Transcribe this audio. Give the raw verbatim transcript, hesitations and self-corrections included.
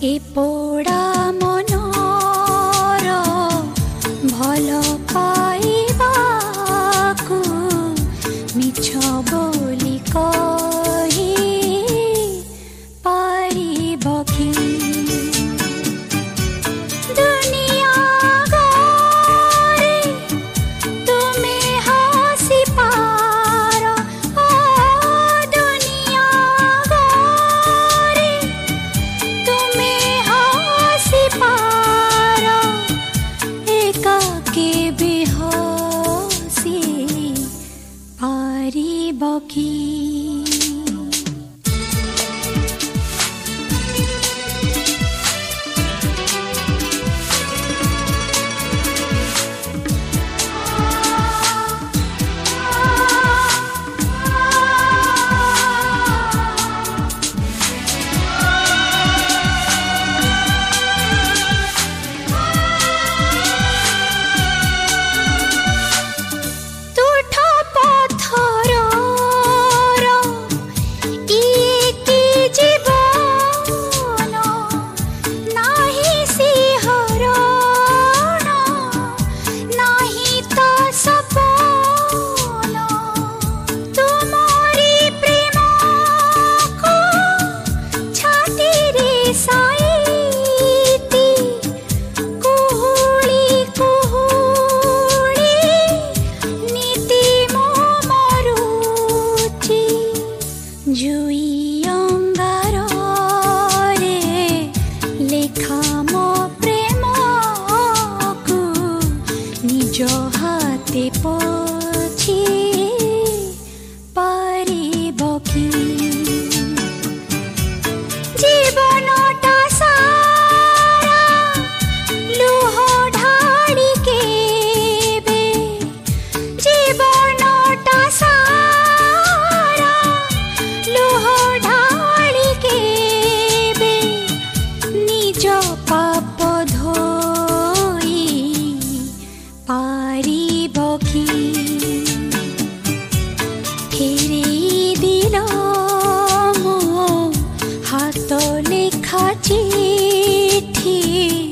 ए पोड़ा मनर भल पाइबाकु मिछ बोली कहि पारिब कि दुनिया गरे तुमे हसी पार ओ दुनिया गरे तुमे हसी पार एकाके बेहसी पारिब कि जुई अंगार रे लेखा मो प्रेम को निज हाथे पोछि पारिब कि जीवनटा सारा लुह ढाड़ी केबे जीवनटा सारा लुह ढाड़ी केबे निज पाप धोई पारिब कि फेरेई दिल मो हाथ लेखा चिठी